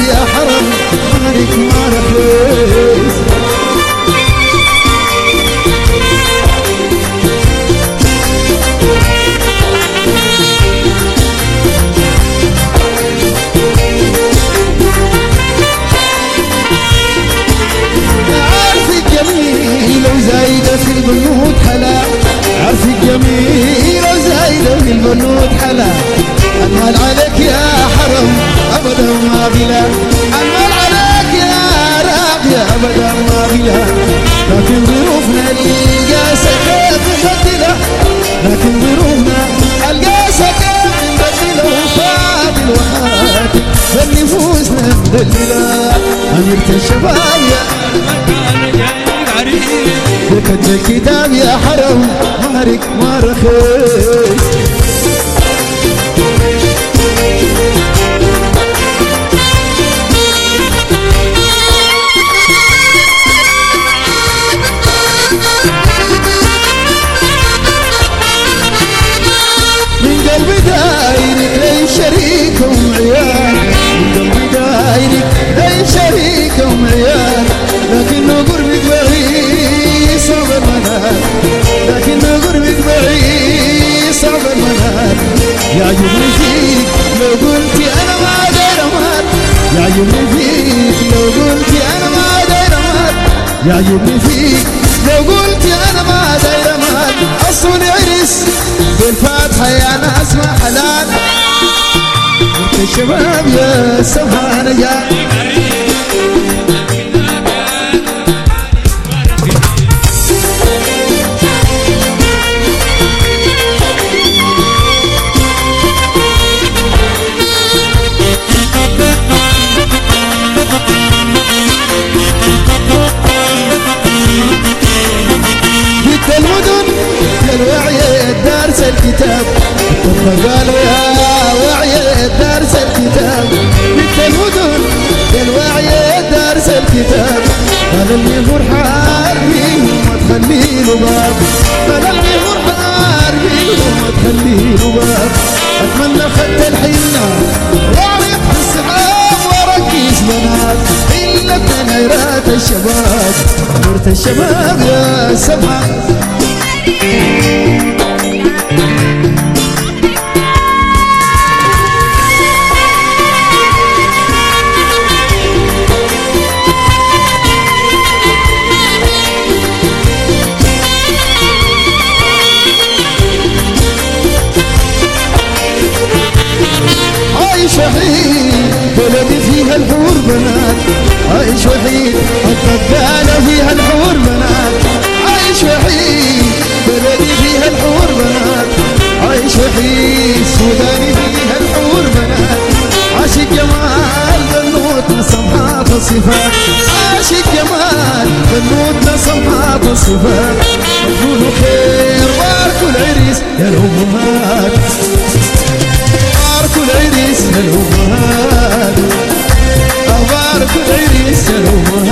يا حرم مالك ما رخيص. عرسك جميل وزايدة في البنود حلا، عرسك جميل وزايدة في البنود حلا. المال عليك يا حرم أبدا ما بلا، المال عليك يا راقية أبدا ما بلا. لكن ظروفنا القاسة كيف نبدلها، لكن ظروفنا القاسة كيف نبدلها. وفاضل وحاتي فالنفوسنا مدللة. أميرة الشباب يا وكتب الكتاب يا حرم مهرك ما رخيص. من قلبي دايرك لي شريك وعيال، من قلبي دايرك لي شريك وعيال. لكنه قربك بعيد صعب المنال، لكنه قربك بعيد صعب المنال. يعجبني فيك لو قلتي أنا ما داير مال، يعجبني فيك لو قلتي أنا ما داير مال، يعجبني فيك لو قلتي أنا ما داير مال. أصوني عرس بالفاتحة يا ناس ما حلال. انت الشباب يا سبحان يا دارس الكتاب. قالوا يا وعي دارس الكتاب، مثل المدن الوعي دارس الكتاب. قال اللي فرحان بيه ما تخلي له باب، قال اللي فرحان بيه ما تخلي له باب. اتمنى خدت الحنة وعرف السحاب وركز بنات الا بنيرات الشباب. نورة الشباب يا سبحان. عايش وحيد بلدي فيها الحور بنات، عايش وحيد الطقالة فيها الحور بنات. عايش وحيد بلدي فيها الحور بنات، عايش وحيد سوداني فيها الحور بنات. عاشق جمال بنوتنا سمحات الصفات، عاشق جمال بنوتنا سمحات الصفات. قولوا خير باركوا العريس يا الأمهات، باركوا العريس يا الأمهات، باركوا العريس يا الأمهات.